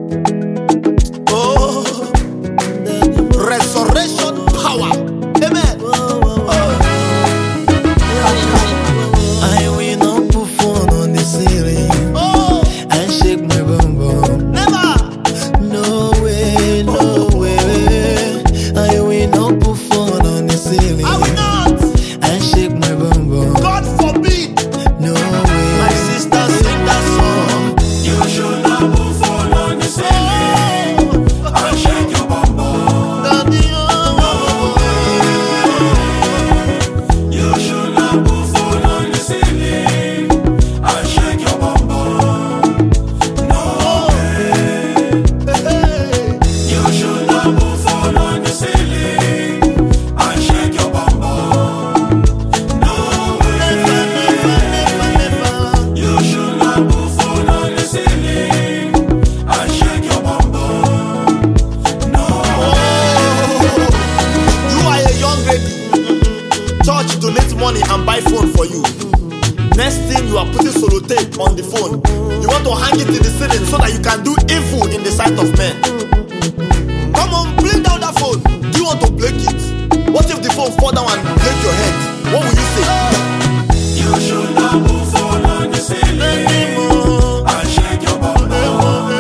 Oh, resurrection power. Amen. I will not put phone on the ceiling and shake my bum bum. Never. No way, no way. I will not put phone on the ceiling I will not. and shake my bum bum. God forbid. No way. My sister sing that song. You should not put phone on the ceiling and shake your bum bum. Daddy, You should not put phone on the ceiling and shake your bum bum. No way. You should not put phone on the ceiling and shake your bum bum. No way. You should not put phone on the ceiling and shake your bum bum. No way. You are a young lady. Church donate money and buy phone for you. Next thing, you are putting solo tape on the phone. You want to hang it in the ceiling so that you can do evil in the sight of men. Come on, bring down that phone. Do you want to break it? What if the phone fall down and break your head? What will you say? You should not put phone on the ceiling and shake your bum bum.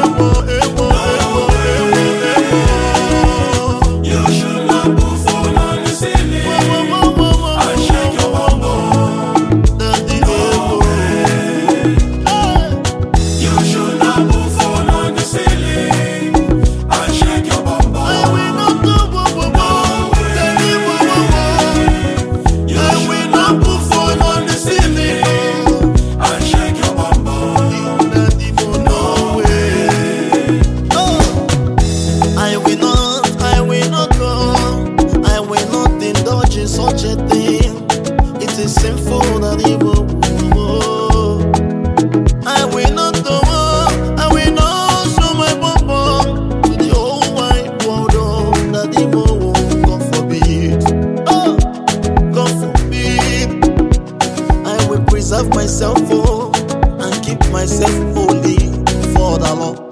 You should not put phone on the ceiling and shake your bum bum. You should not put phone on the ceiling and shake your bum bum. You should not put phone on the ceiling and shake your bum bum. No way. I will not go. I will not indulge in such a thing. It is sinful that evil. I will not go. I will not show my bum bum to the whole wide world. Oh, that evil, God forbid. Oh, God forbid. I will preserve myself, and keep myself holy for the Lord.